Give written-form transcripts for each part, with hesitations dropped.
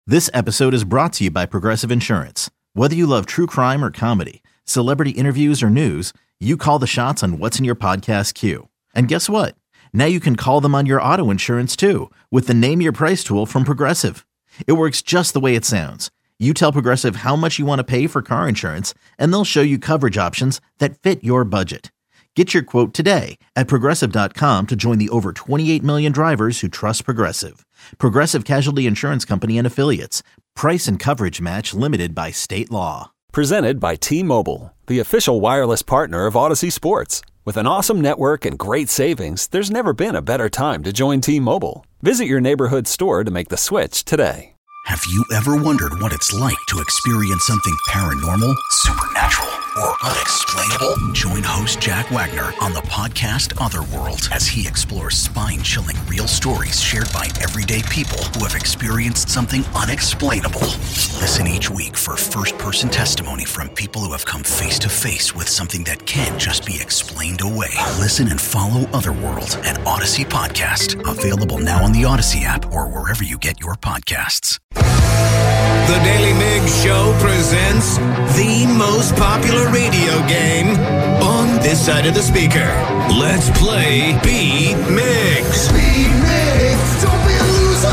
This episode is brought to you by Progressive Insurance. Whether you love true crime or comedy, celebrity interviews or news, you call the shots on what's in your podcast queue. And guess what? Now you can call them on your auto insurance too with the Name Your Price tool from Progressive. It works just the way it sounds. You tell Progressive how much you want to pay for car insurance, and they'll show you coverage options that fit your budget. Get your quote today at Progressive.com to join the over 28 million drivers who trust Progressive. Progressive Casualty Insurance Company and Affiliates. Price and coverage match limited by state law. Presented by T-Mobile, the official wireless partner of Odyssey Sports. With an awesome network and great savings, there's never been a better time to join T-Mobile. Visit your neighborhood store to make the switch today. Have you ever wondered what it's like to experience something paranormal, supernatural, or unexplainable? Join host Jack Wagner on the podcast Otherworld as he explores spine-chilling real stories shared by everyday people who have experienced something unexplainable. Listen each week for first-person testimony from people who have come face-to-face with something that can't just be explained away. Listen and follow Otherworld, an Odyssey podcast. Available now on the Odyssey app or wherever you get your podcasts. The Daily Migs Show presents the most popular radio game on this side of the speaker. Let's play Beat Migs. Beat Migs, don't be a loser.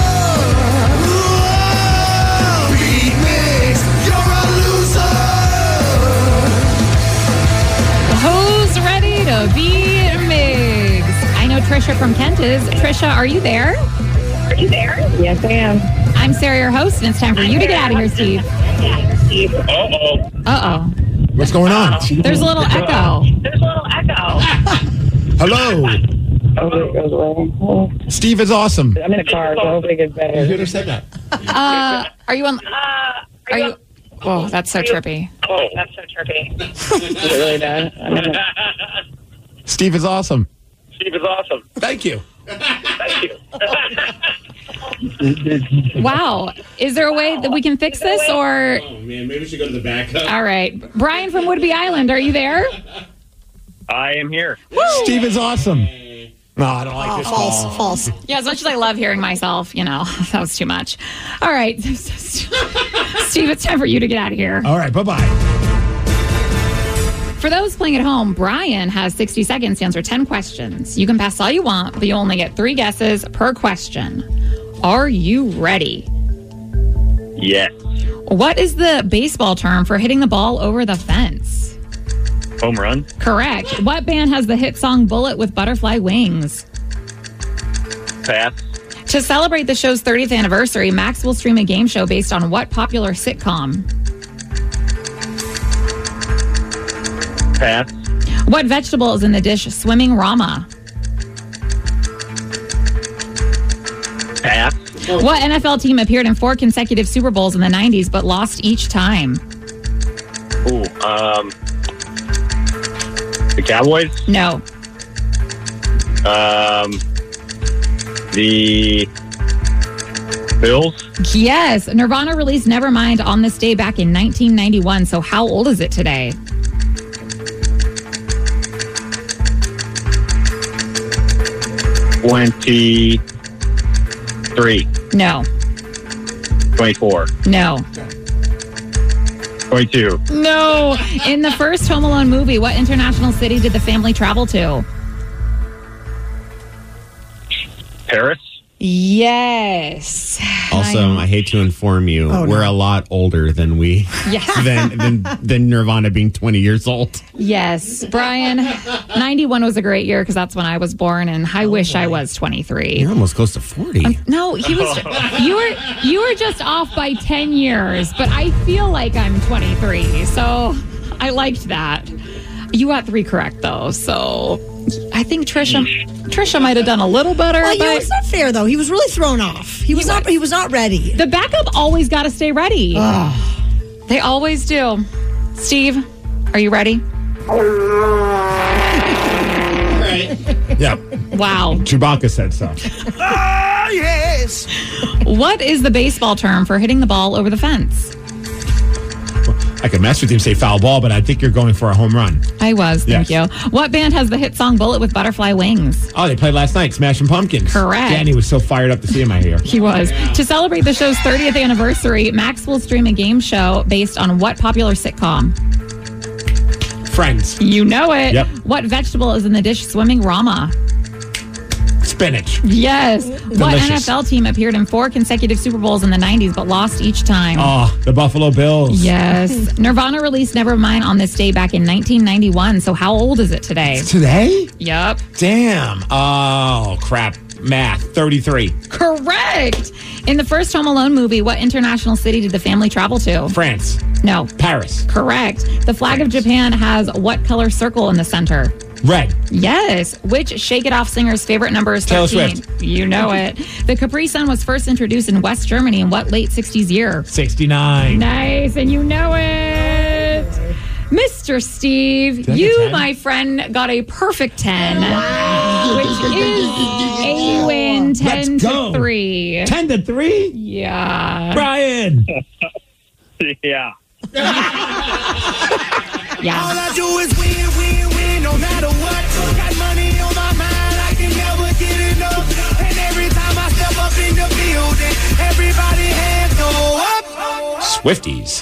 Whoa! Beat Migs, you're a loser. Who's ready to beat Migs? I know Trisha from Kent is. Trisha, are you there? Yes, I am. I'm Sarah, your host, and it's time for you to get out of here, Steve. Uh-oh. What's going on? There's a little echo. Hello. Oh, it goes away. Steve is awesome. I'm in a car, so hopefully it gets better. Who said that? Are you on... Are you... Whoa, that's so trippy. Is it really bad? Steve is awesome. Thank you. Wow. Is there a way that we can fix this, or... Oh, man, maybe we should go to the backup. All right. Brian from Woodby Island, are you there? I am here. Woo! Steve is awesome. No, I don't like this. False. Yeah, as much as I love hearing myself, that was too much. All right. Steve, it's time for you to get out of here. All right, bye-bye. For those playing at home, Brian has 60 seconds to answer 10 questions. You can pass all you want, but you only get 3 guesses per question. Are you ready? Yes. What is the baseball term for hitting the ball over the fence? Home run. Correct. What band has the hit song Bullet with Butterfly Wings? Pass. To celebrate the show's 30th anniversary, Max will stream a game show based on what popular sitcom? Pass. What vegetable is in the dish Swimming Rama? Pass. What NFL team appeared in 4 consecutive Super Bowls in the 90s but lost each time? The Cowboys? No. The Bills? Yes. Nirvana released Nevermind on this day back in 1991. So how old is it today? $23. No. 24. No. 22. No. In the first Home Alone movie, what international city did the family travel to? Paris? Yes. Also, I hate to inform you, we're a lot older than we than Nirvana being 20 years old. Yes. Brian, 91 was a great year because that's when I was born, and I wish I was 23. You're almost close to 40. No, he was. You were just off by 10 years, but I feel like I'm 23, so I liked that. You got 3 correct though, so I think Trisha might have done a little better. Well, but it's not fair though. He was really thrown off. He was not ready. The backup always got to stay ready. They always do. Steve, are you ready? Right. Yeah. Wow. Chewbacca said so. Oh, yes. What is the baseball term for hitting the ball over the fence? I could mess with you and say foul ball, but I think you're going for a home run. I was, thank Yes. you. What band has the hit song Bullet with Butterfly Wings? Oh, they played last night, Smashing Pumpkins. Correct. Danny was so fired up to see him, I hear. He was. To celebrate the show's 30th anniversary, Max will stream a game show based on what popular sitcom? Friends. You know it. Yep. What vegetable is in the dish swimming Rama? Spinach. Yes. What Delicious. NFL team appeared in 4 consecutive Super Bowls in the 90s but lost each time? Oh, the Buffalo Bills. Yes. Nirvana released Nevermind on this day back in 1991. So how old is it today? Today? Yep. Damn. Oh, crap. Math. 33. Correct. In the first Home Alone movie, what international city did the family travel to? France. No. Paris. Correct. The flag of Japan has what color circle in the center? Red. Yes. Which Shake It Off singer's favorite number is 13? Taylor Swift. You know it. The Capri Sun was first introduced in West Germany in what late 60s year? 69. Nice. And you know it. Mr. Steve, Did I get you, 10? my friend, got a perfect 10, which is a win 10 Let's to go. 3. 10 to 3? Yeah. Brian. Yeah. Yeah. All I do is win, win, win, no matter what. Got money on my mind, I can never get enough. And every time I step up in the building, everybody hands go up. Swifties.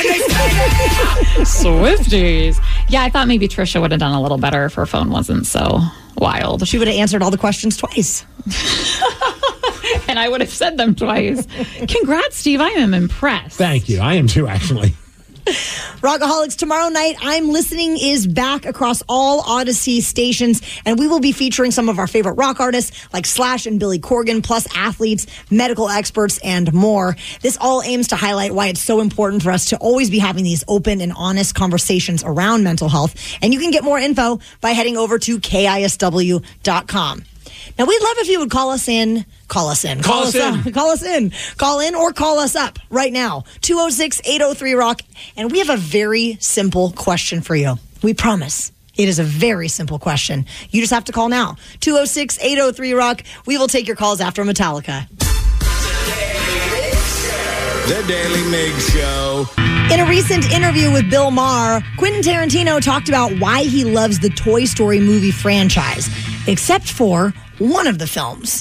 Swifties. Yeah, I thought maybe Trisha would have done a little better if her phone wasn't so wild. She would have answered all the questions twice. And I would have said them twice. Congrats, Steve. I am impressed. Thank you. I am too, actually. Rockaholics, tomorrow night, I'm Listening is back across all Odyssey stations, and we will be featuring some of our favorite rock artists like Slash and Billy Corgan, plus athletes, medical experts, and more. This all aims to highlight why it's so important for us to always be having these open and honest conversations around mental health. And you can get more info by heading over to KISW.com. Now, we'd love if you would call us in. Call in or call us up right now. 206-803-ROCK. And we have a very simple question for you. We promise. It is a very simple question. You just have to call now. 206-803-ROCK. We will take your calls after Metallica. The Daily Mig Show. In a recent interview with Bill Maher, Quentin Tarantino talked about why he loves the Toy Story movie franchise, except for one of the films.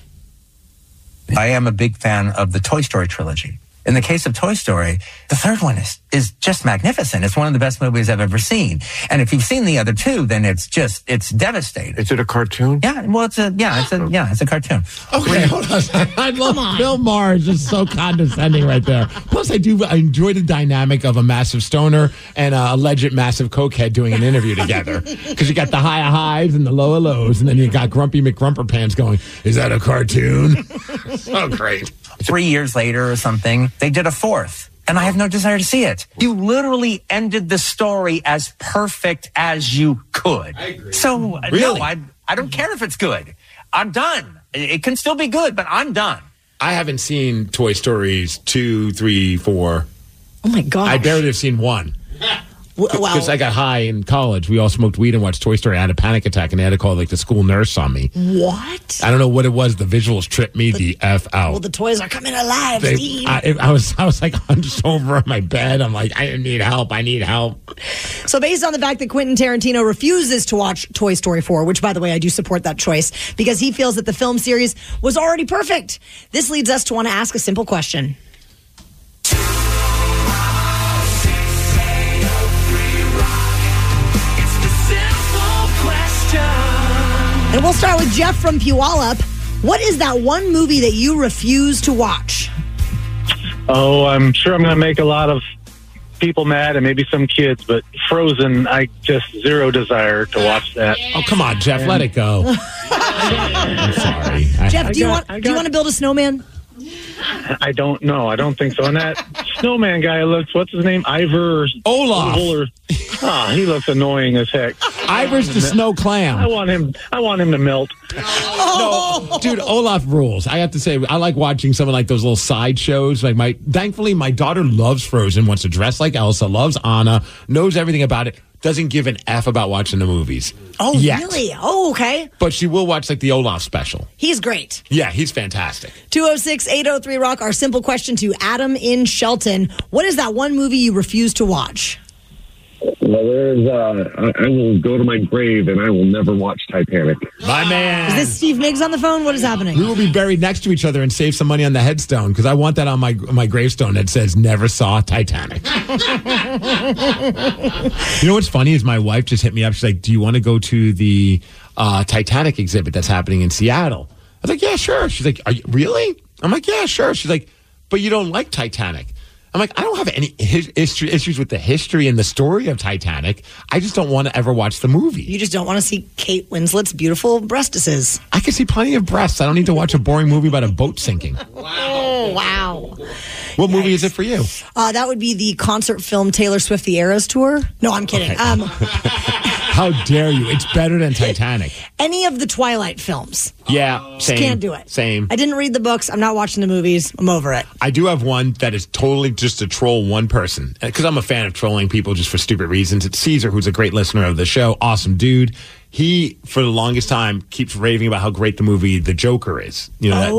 I am a big fan of the Toy Story trilogy. In the case of Toy Story, the third one is just magnificent. It's one of the best movies I've ever seen. And if you've seen the other two, then it's devastating. Is it a cartoon? Yeah, well, it's a cartoon. Okay, hold on. I love Bill Maher is just so condescending right there. Plus, I enjoy the dynamic of a massive stoner and a alleged massive cokehead doing an interview together. Because you got the higher highs and the lower lows, and then you got Grumpy McGrumperpants going, is that a cartoon? So great. 3 years later or something, they did a fourth. And I have no desire to see it. You literally ended the story as perfect as you could. I agree. So, Really? no, I don't care if it's good. I'm done. It can still be good, but I'm done. I haven't seen Toy Stories 2, 3, 4. Oh, my God. I barely have seen one. Because I got high in college. We all smoked weed and watched Toy Story. I had a panic attack, and they had to call the school nurse on me. What? I don't know what it was. The visuals tripped me the F out. Well, the toys are coming alive, Steve. I was like hunched over on my bed. I'm like, I need help. I need help. So based on the fact that Quentin Tarantino refuses to watch Toy Story 4, which, by the way, I do support that choice, because he feels that the film series was already perfect. This leads us to want to ask a simple question. And we'll start with Jeff from Puyallup. What is that one movie that you refuse to watch? Oh, I'm sure I'm going to make a lot of people mad and maybe some kids, but Frozen, I just zero desire to watch that. Oh, come on, Jeff, let it go. I'm sorry. Jeff, do you want to build a snowman? I don't know. I don't think so. And that snowman guy looks, what's his name? Ivor Olaf. He looks annoying as heck. Ivor's the snow clam. I want him to melt. No, dude, Olaf rules. I have to say, I like watching some of like those little side shows. Thankfully, my daughter loves Frozen, wants to dress like Elsa, loves Anna, knows everything about it. doesn't give an F about watching the movies. Oh, yet. really? Oh, okay. But she will watch like the Olaf special. He's great. Yeah, he's fantastic. 206-803-ROCK. Our simple question to Adam in Shelton. What is that one movie you refuse to watch? Well, there's, I will go to my grave and I will never watch Titanic. My man. Is this Steve Miggs on the phone? What is happening? We will be buried next to each other and save some money on the headstone because I want that on my gravestone that says never saw Titanic. You know what's funny is my wife just hit me up. She's like, do you want to go to the Titanic exhibit that's happening in Seattle? I was like, yeah, sure. She's like, are you really? I'm like, yeah, sure. She's like, but you don't like Titanic. I'm like, I don't have any issues with the history and the story of Titanic. I just don't want to ever watch the movie. You just don't want to see Kate Winslet's beautiful breastises. I can see plenty of breasts. I don't need to watch a boring movie about a boat sinking. Wow. What movie is it for you? That would be the concert film Taylor Swift The Eras Tour. No, I'm kidding. Okay. How dare you? It's better than Titanic. Any of the Twilight films. Yeah, same. Can't do it. Same. I didn't read the books. I'm not watching the movies. I'm over it. I do have one that is totally just to troll one person. Because I'm a fan of trolling people just for stupid reasons. It's Caesar, who's a great listener of the show. Awesome dude. He, for the longest time, keeps raving about how great the movie The Joker is. You know,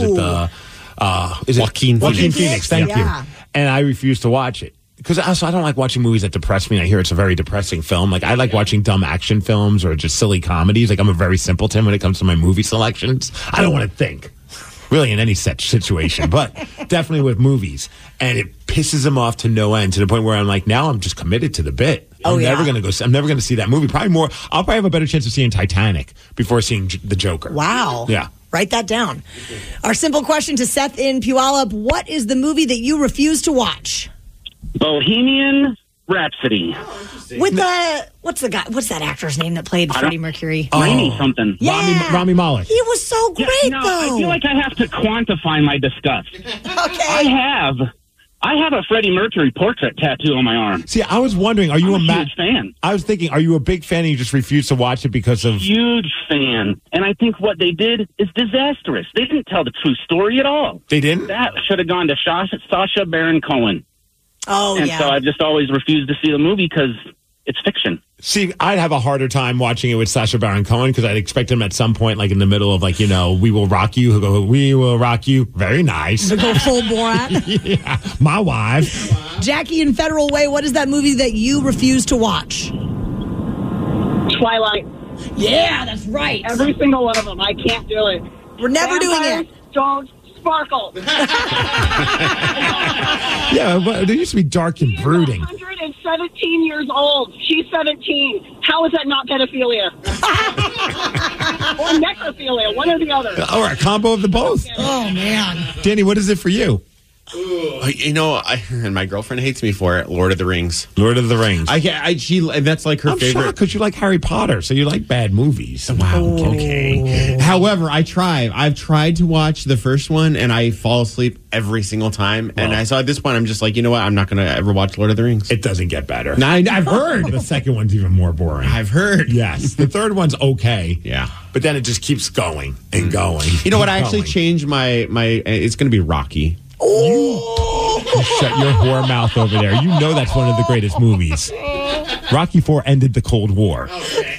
is it Joaquin Phoenix? Thank you. And I refuse to watch it. Because also, I don't like watching movies that depress me. I hear it's a very depressing film. Like, I like watching dumb action films or just silly comedies. Like, I'm a very simpleton when it comes to my movie selections. I don't want to think, really, in any such situation, but definitely with movies. And it pisses him off to no end, to the point where I'm like, now I'm just committed to the bit. I'm never going to see that movie. I'll probably have a better chance of seeing Titanic before seeing The Joker. Wow. Yeah. Write that down. Our simple question to Seth in Puyallup. What is the movie that you refuse to watch? Bohemian Rhapsody. With what's that actor's name that played Freddie Mercury? Rami something. Yeah. Rami Malek. He was so great, though. I feel like I have to quantify my disgust. Okay. I have a Freddie Mercury portrait tattoo on my arm. See, I was wondering, are you I'm a huge fan? I was thinking, are you a big fan and you just refuse to watch it because of... Huge fan. And I think what they did is disastrous. They didn't tell the true story at all. They didn't? That should have gone to Sacha Baron Cohen. Oh, and so I just always refused to see the movie because it's fiction. See, I'd have a harder time watching it with Sacha Baron Cohen because I'd expect him at some point, like in the middle of, like, you know, We Will Rock You. He'll go, We Will Rock You. Very nice. Go full Borat. Yeah, my wife. Jackie in Federal Way, what is that movie that you refuse to watch? Twilight. Yeah, that's right. Every single one of them. I can't do it. We're never doing it. Don't sparkle. Yeah, but they used to be dark and brooding. 117 years old. She's 17. How is that not pedophilia? Or necrophilia, one or the other. Or a combo of the both. Oh, man. Danny, what is it for you? You know, and my girlfriend hates me for it. Lord of the Rings. Lord of the Rings. That's like her favorite. Because you like Harry Potter, so you like bad movies. Wow. Okay. However, I've tried to watch the first one, and I fall asleep every single time. And at this point, I'm just like, you know what? I'm not going to ever watch Lord of the Rings. It doesn't get better. No, I've heard. The second one's even more boring. I've heard. Yes. The third one's okay. Yeah. But then it just keeps going and going. You know what? I actually changed my. It's going to be Rocky. You shut your whore mouth over there. You know that's one of the greatest movies. Rocky IV ended the Cold War.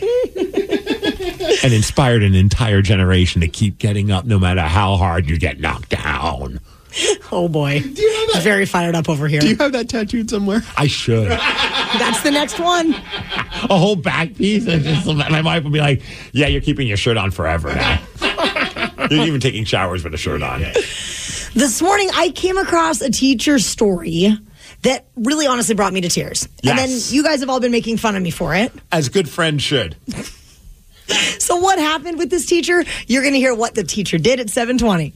And inspired an entire generation to keep getting up no matter how hard you get knocked down. Oh, boy. I'm very fired up over here. Do you have that tattooed somewhere? I should. That's the next one. A whole back piece. And my wife would be like, yeah, you're keeping your shirt on forever now. You're even taking showers with a shirt on. This morning, I came across a teacher's story that really honestly brought me to tears. Yes. And then you guys have all been making fun of me for it. As good friends should. So what happened with this teacher? You're going to hear what the teacher did at 7:20.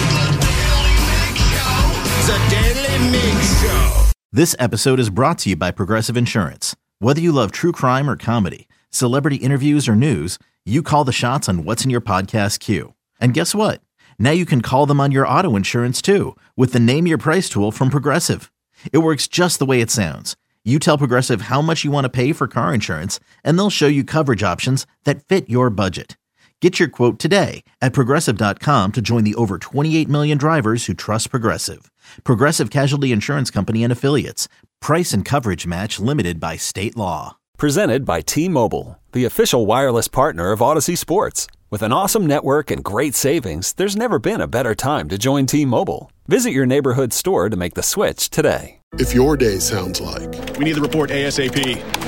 The Daily Mix Show. This episode is brought to you by Progressive Insurance. Whether you love true crime or comedy, celebrity interviews or news, you call the shots on what's in your podcast queue. And guess what? Now you can call them on your auto insurance too with the Name Your Price tool from Progressive. It works just the way it sounds. You tell Progressive how much you want to pay for car insurance, and they'll show you coverage options that fit your budget. Get your quote today at Progressive.com to join the over 28 million drivers who trust Progressive. Progressive Casualty Insurance Company and Affiliates. Price and coverage match limited by state law. Presented by T-Mobile, the official wireless partner of Odyssey Sports. With an awesome network and great savings, there's never been a better time to join T-Mobile. Visit your neighborhood store to make the switch today. If your day sounds like, we need the report ASAP,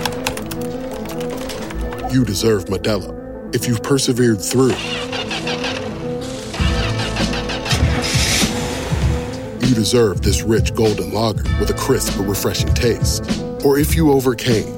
you deserve Modelo. If you've persevered through, you deserve this rich golden lager with a crisp but refreshing taste. Or if you overcame,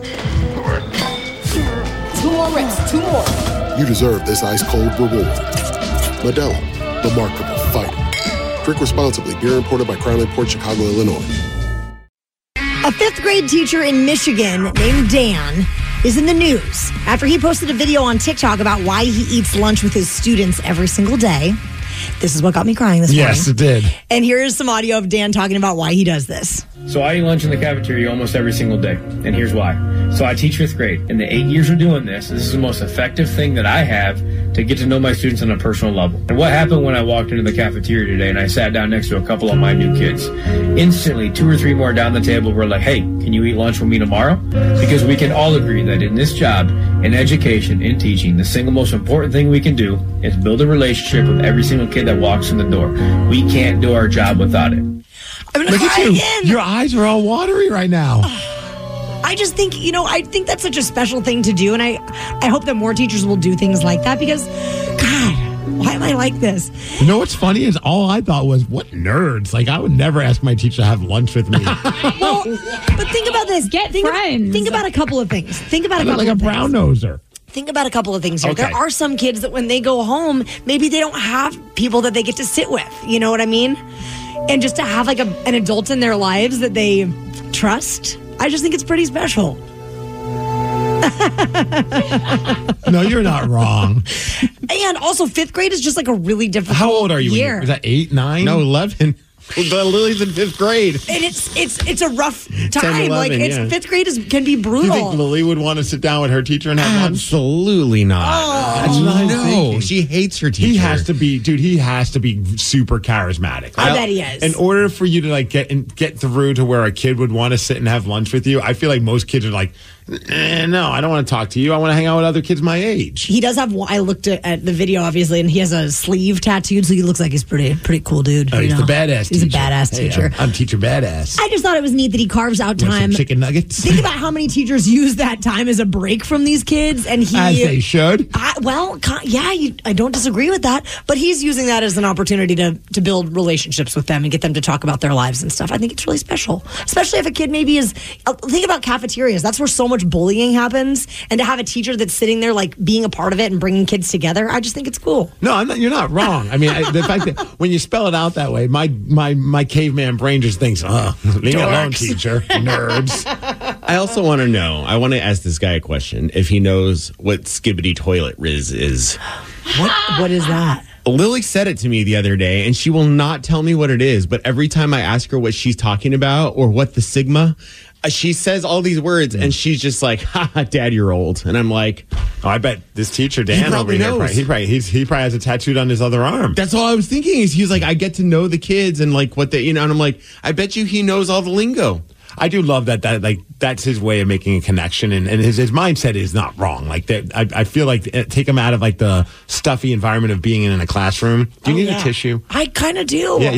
2 more rips, 2 more. you deserve this ice-cold reward. Modelo, the Remarkable Fighter. Drink responsibly. Beer imported by Crown Imports, Chicago, Illinois. A 5th grade teacher in Michigan named Dan is in the news after he posted a video on TikTok about why he eats lunch with his students every single day. This is what got me crying this morning. Yes, it did. And here is some audio of Dan talking about why he does this. So I eat lunch in the cafeteria almost every single day, and here's why. So I teach 5th grade. In the 8 years of doing this is the most effective thing that I have to get to know my students on a personal level. And what happened when I walked into the cafeteria today and I sat down next to a couple of my new kids? Instantly, 2 or 3 more down the table were like, hey, can you eat lunch with me tomorrow? Because we can all agree that in this job, in education, in teaching, the single most important thing we can do is build a relationship with every single kid that walks in the door. We can't do our job without it. I'm Look at you. again. Your eyes are all watery right now. I just think, I think that's such a special thing to do. And I hope that more teachers will do things like that because, God, why am I like this? You know what's funny is all I thought was, what nerds? Like, I would never ask my teacher to have lunch with me. Well, but think about this. Think about a couple of things. Think about a couple like a of things. brown noser. Think about a couple of things here. Okay. There are some kids that when they go home, maybe they don't have people that they get to sit with. You know what I mean? And just to have like an adult in their lives that they trust, I just think it's pretty special. No, you're not wrong. And also, 5th grade is just like a really difficult How old are you? year. Is that 8, 9? No, 11. Lily's in 5th grade. And it's a rough time. 11, like it's yeah. 5th grade can be Do brutal. you think Lily would want to sit down with her teacher and have lunch? Absolutely not. That's what I'm thinking. She hates her teacher. He has to be super charismatic. I bet he is. In order for you to like get through to where a kid would want to sit and have lunch with you, I feel like most kids are like, no, I don't want to talk to you. I want to hang out with other kids my age. He does have. I looked at the video, obviously, and he has a sleeve tattooed, so he looks like he's pretty cool dude. Oh, he's the badass He's teacher. a badass Hey, teacher. I'm teacher badass. I just thought it was neat that he carves out Want some time. chicken nuggets? Think about how many teachers use that time as a break from these kids, and he. As they should. I don't disagree with that, but he's using that as an opportunity to build relationships with them and get them to talk about their lives and stuff. I think it's really special, especially if a kid maybe is. Think about cafeterias. That's where so much bullying happens, and to have a teacher that's sitting there like being a part of it and bringing kids together, I just think it's cool. No, I'm not, you're not wrong. I mean, the fact that when you spell it out that way, my caveman brain just thinks, leave me alone, teacher. Nerds. I also want to know, I want to ask this guy a question, if he knows what Skibbity Toilet Riz is. What is that? Lily said it to me the other day, and she will not tell me what it is, but every time I ask her what she's talking about or what the Sigma, she says all these words, and she's just like, ha, Dad, you're old. And I'm like, oh, I bet this teacher, Dan, he probably over knows. here, he probably has it tattooed on his other arm. That's all I was thinking is he was like, I get to know the kids and like what they, and I'm like, I bet you he knows all the lingo. I do love that like that's his way of making a connection, and his mindset is not wrong. Like that, I feel like take him out of like the stuffy environment of being in a classroom. Do you need a tissue? I kind of do. Yeah.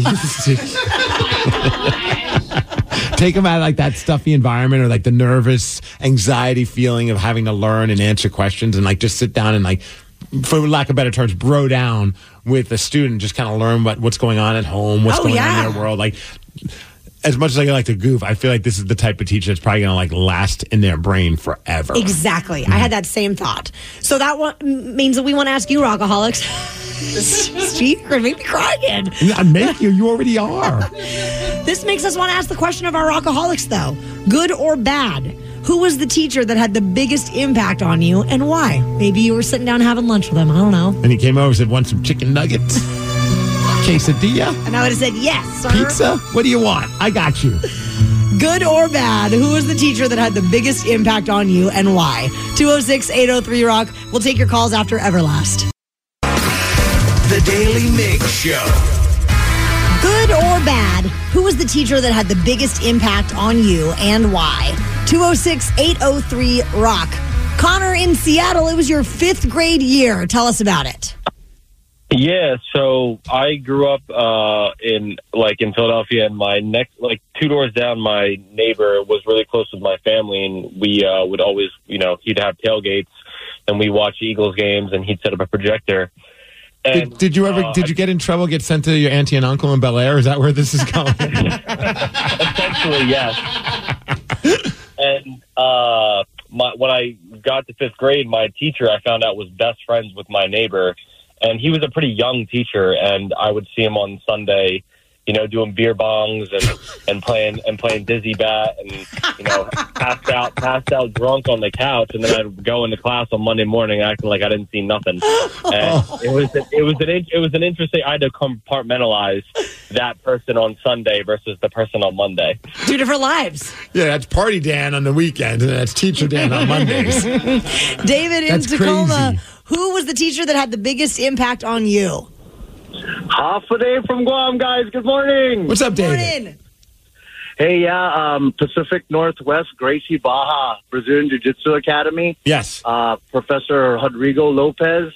Take him out of like that stuffy environment or like the nervous anxiety feeling of having to learn and answer questions, and like just sit down and like, for lack of better terms, bro down with the student. Just kind of learn what's going on at home, what's going on in their world. Like, as much as I like to goof, I feel like this is the type of teacher that's probably going to like last in their brain forever. Exactly. I had that same thought. So that means that we want to ask you, Rockaholics. Steve, you're going to make me cry again. I make you. You already are. This makes us want to ask the question of our Rockaholics, though. Good or bad? Who was the teacher that had the biggest impact on you and why? Maybe you were sitting down having lunch with him. I don't know. And he came over and said, want some chicken nuggets? Quesadilla? And I would have said, yes, sir. Pizza? What do you want? I got you. Good or bad? Who was the teacher that had the biggest impact on you and why? 206-803-ROCK. We'll take your calls after Everlast. The Daily Mig Show. Good or bad, who was the teacher that had the biggest impact on you and why? 206-803-ROCK. Connor in Seattle, it was your 5th grade year. Tell us about it. Yeah, so I grew up in Philadelphia, and my next, 2 doors down, my neighbor was really close with my family, and we would always, he'd have tailgates, and we watch Eagles games, and he'd set up a projector. And, did you get in trouble, get sent to your auntie and uncle in Bel Air? Is that where this is going? Essentially, yes. And when I got to 5th grade, my teacher, I found out, was best friends with my neighbor. And he was a pretty young teacher, and I would see him on Sunday, doing beer bongs and playing dizzy bat, and passed out drunk on the couch, and then I'd go into class on Monday morning acting like I didn't see nothing. And it was an interesting. I had to compartmentalize that person on Sunday versus the person on Monday. 2 different lives. Yeah, that's Party Dan on the weekend, and that's Teacher Dan on Mondays. David in Tacoma. Crazy. Who was the teacher that had the biggest impact on you? Half a day from Guam, guys. Good morning. What's up, David? Morning. Hey, Pacific Northwest, Gracie Baja, Brazilian Jiu-Jitsu Academy. Yes. Professor Rodrigo Lopez,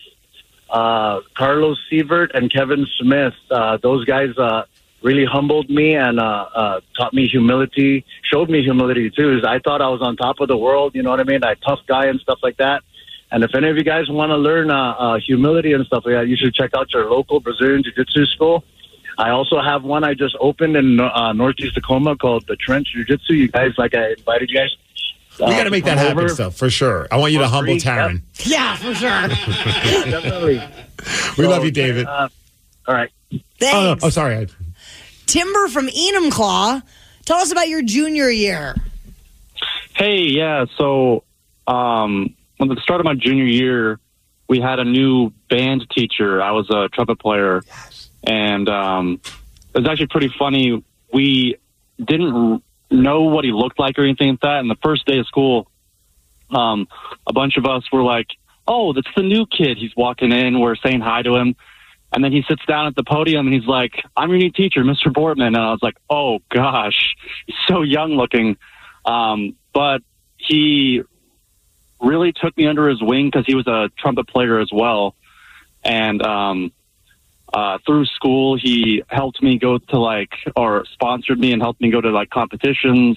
Carlos Sievert, and Kevin Smith. Those guys really humbled me and taught me humility, showed me humility, too. I thought I was on top of the world, you know what I mean? Tough guy and stuff like that. And if any of you guys want to learn humility and stuff like that, you should check out your local Brazilian Jiu-Jitsu school. I also have one I just opened in Northeast Tacoma called the Trench Jiu-Jitsu. You guys, I invited you guys. We got to make that happen, stuff for sure. I want you to humble Taryn. Yep. Yeah, for sure. Definitely. We love you, David. All right. Thanks. Oh, sorry. Timber from Enumclaw. Tell us about your junior year. Hey, yeah. So, at the start of my junior year, we had a new band teacher. I was a trumpet player. Yes. And it was actually pretty funny. We didn't know what he looked like or anything like that. And the first day of school, a bunch of us were like, oh, that's the new kid. He's walking in. We're saying hi to him. And then he sits down at the podium and he's like, I'm your new teacher, Mr. Bortman. And I was like, oh, gosh, he's so young looking. But he really took me under his wing because he was a trumpet player as well. And through school, he helped me go to or sponsored me and helped me go to competitions,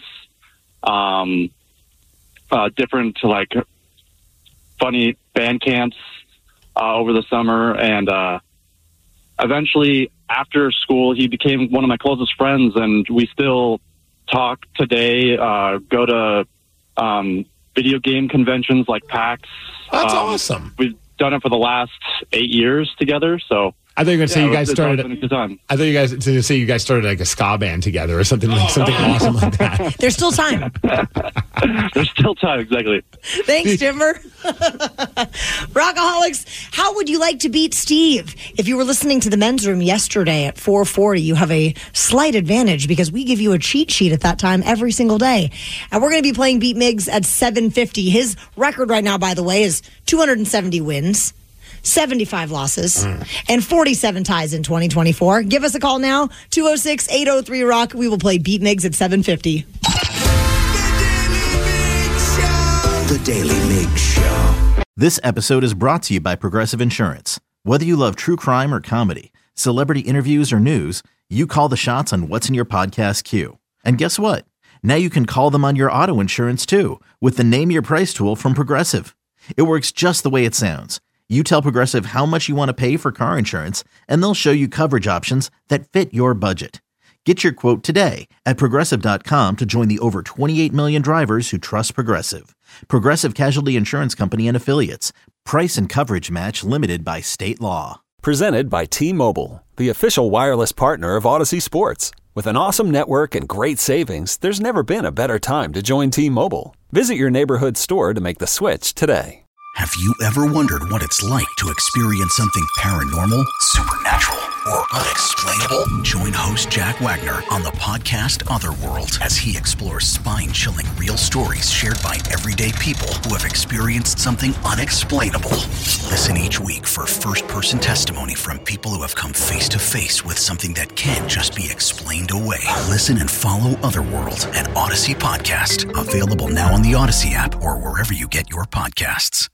different funny band camps over the summer. And eventually after school, he became one of my closest friends, and we still talk today, go to video game conventions like PAX. That's awesome. We've done it for the last 8 years together. So I thought you were going to say you guys started. I thought you guys to say you guys started a ska band together or something awesome like that. There's still time. There's still time, exactly. Thanks, Timber. Rockaholics, how would you like to beat Steve? If you were listening to the men's room yesterday at 4:40, you have a slight advantage because we give you a cheat sheet at that time every single day. And we're going to be playing Beat Miggs at 7:50. His record right now, by the way, is 270 wins. 75 losses, and 47 ties in 2024. Give us a call now, 206-803-ROCK. We will play Beat Miggs at 7:50. The Daily Miggs Show. This episode is brought to you by Progressive Insurance. Whether you love true crime or comedy, celebrity interviews or news, you call the shots on what's in your podcast queue. And guess what? Now you can call them on your auto insurance too with the Name Your Price tool from Progressive. It works just the way it sounds. You tell Progressive how much you want to pay for car insurance, and they'll show you coverage options that fit your budget. Get your quote today at Progressive.com to join the over 28 million drivers who trust Progressive. Progressive Casualty Insurance Company and Affiliates. Price and coverage match limited by state law. Presented by T-Mobile, the official wireless partner of Odyssey Sports. With an awesome network and great savings, there's never been a better time to join T-Mobile. Visit your neighborhood store to make the switch today. Have you ever wondered what it's like to experience something paranormal, supernatural, or unexplainable? Join host Jack Wagner on the podcast Otherworld as he explores spine-chilling real stories shared by everyday people who have experienced something unexplainable. Listen each week for first-person testimony from people who have come face-to-face with something that can't just be explained away. Listen and follow Otherworld, an Odyssey podcast. Available now on the Odyssey app or wherever you get your podcasts.